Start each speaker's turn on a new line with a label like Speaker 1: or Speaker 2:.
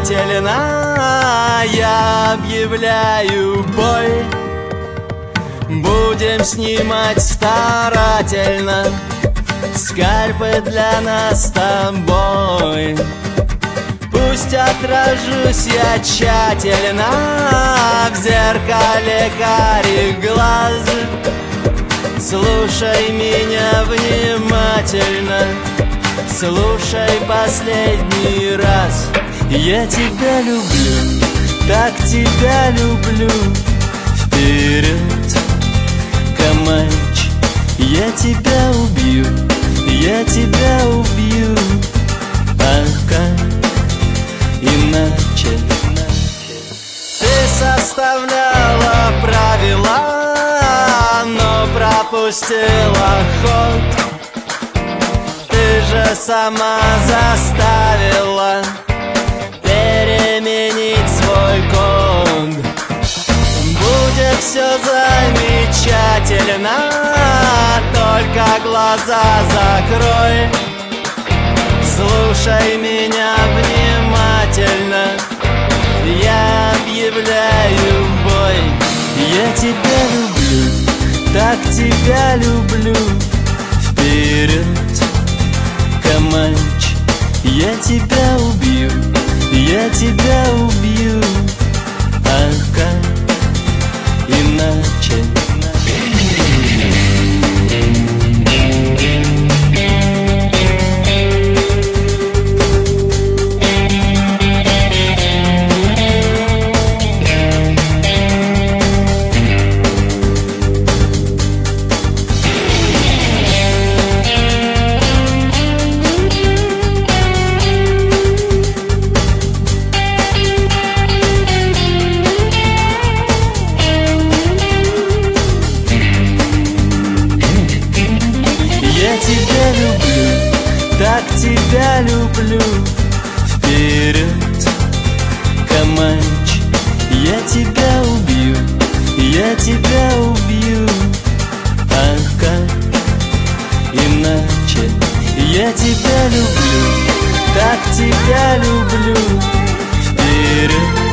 Speaker 1: тщательно я объявляю бой. Будем снимать старательно скальпы для нас с тобой. Пусть отражусь я тщательно в зеркале карих глаз. Слушай меня внимательно, слушай последний раз. Я тебя люблю, так тебя люблю. Вперед, Камач, я тебя убью, я тебя убью. А как иначе? Ты составляла правила, но пропустила ход. Ты же сама заставила переменить свой код. Будет все замечательно, только глаза закрой. Слушай меня внимательно, я объявляю бой. Я тебя люблю, так тебя люблю. Вперед, Камач, я тебя убью, я тебя убью. А как иначе? Так тебя люблю. Вперед, Камач, я тебя убью, я тебя убью. А как иначе? Я тебя люблю, так тебя люблю. Вперед,